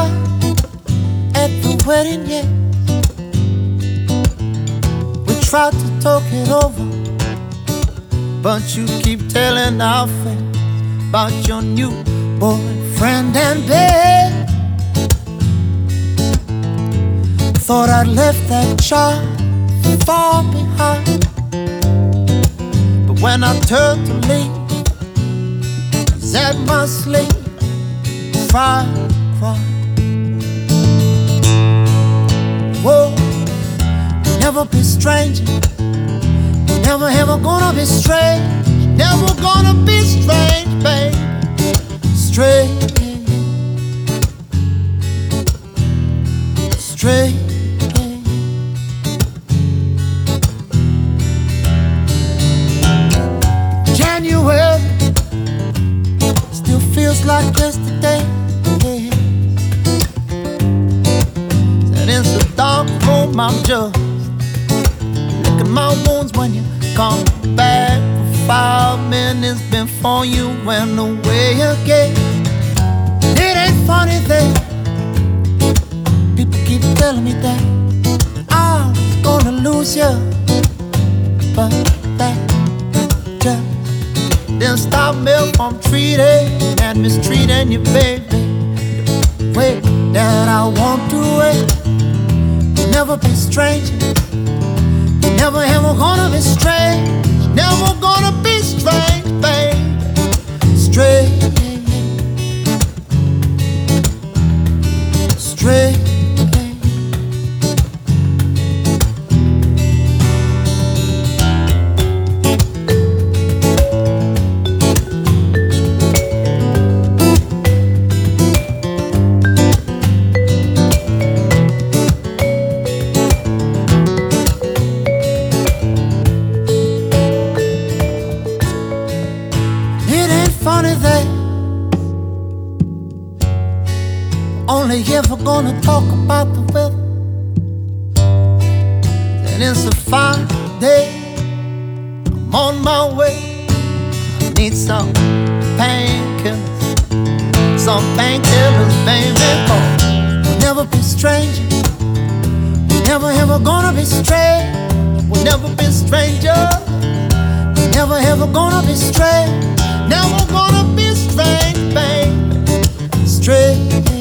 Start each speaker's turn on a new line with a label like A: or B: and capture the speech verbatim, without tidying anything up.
A: not at the wedding yet. We tried to talk it over, but you keep telling our friends about your new boyfriend and babe. Thought I'd left that child far behind, but when I turned to leave, he's at my sleep, cry, cry. Whoa, we'll never be strangers, never ever gonna be strange, never gonna be strange, babe. Strange, strange. January still feels like yesterday. And in the dark room, I'm just licking my wounds when you come back for five minutes before you went away again. It ain't funny that people keep telling me that I was gonna lose you, but that just didn't stop me from treating and mistreating you, baby, the way that I want to wait. We'll never be strangers, never ever gonna be strange, never gonna be strange, baby. Strange, strange. Funny that only ever gonna talk about the weather, and it's a fine day. I'm on my way. I need some painkillers, some painkillers, baby. Oh, we'll never be strangers, we're never ever gonna be strange, we'll never be strangers, we're never ever gonna be strange, never gonna be strange, baby. Strange.